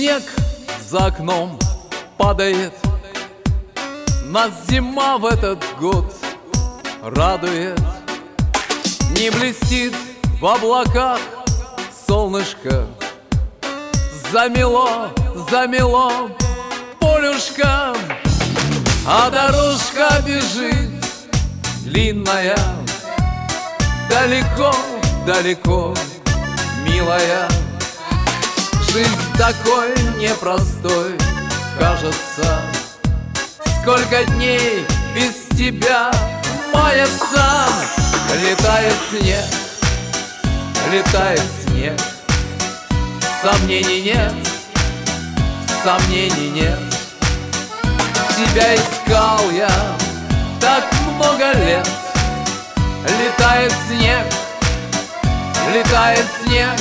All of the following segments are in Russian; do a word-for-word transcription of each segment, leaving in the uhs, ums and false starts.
снег за окном падает, нас зима в этот год радует. Не блестит в облаках солнышко, замело, замело полюшка, а дорожка бежит длинная, далеко, далеко, милая. Жизнь такой непростой, кажется, сколько дней без тебя мается. Летает снег, летает снег, сомнений нет, сомнений нет. Тебя искал я так много лет. Летает снег, летает снег,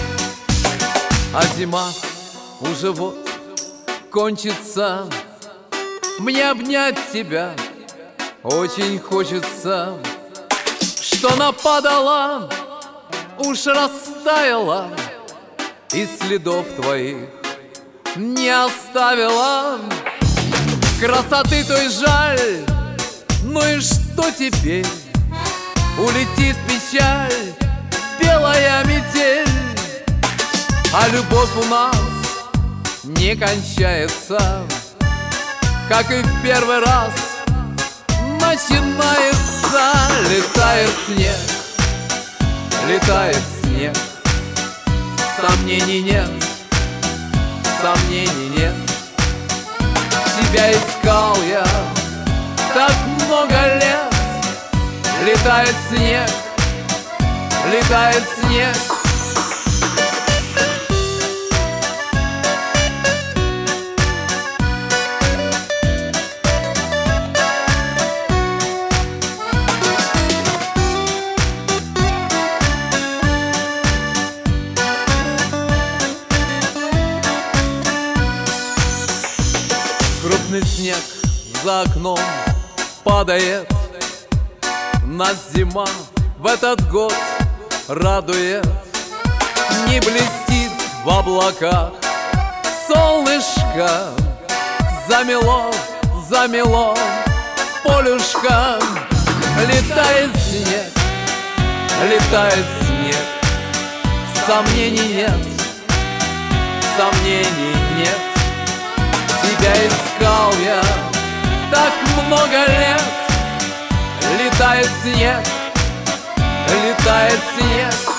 а зима уже вот кончится. Мне обнять тебя очень хочется. Что нападала, уж растаяла, и следов твоих не оставила. Красоты той жаль, ну и что теперь? Улетит печаль, белая метель, а любовь у нас не кончается, как и в первый раз начинается. Летает снег, летает снег, сомнений нет, сомнений нет. Тебя искал я так много лет. Летает снег, летает снег. Крупный снег за окном падает, нас зима в этот год радует. Не блестит в облаках солнышко, замело, замело полюшка. Летает снег, летает снег, сомнений нет, сомнений нет. Тебя искал я так много лет. Летает снег, летает снег.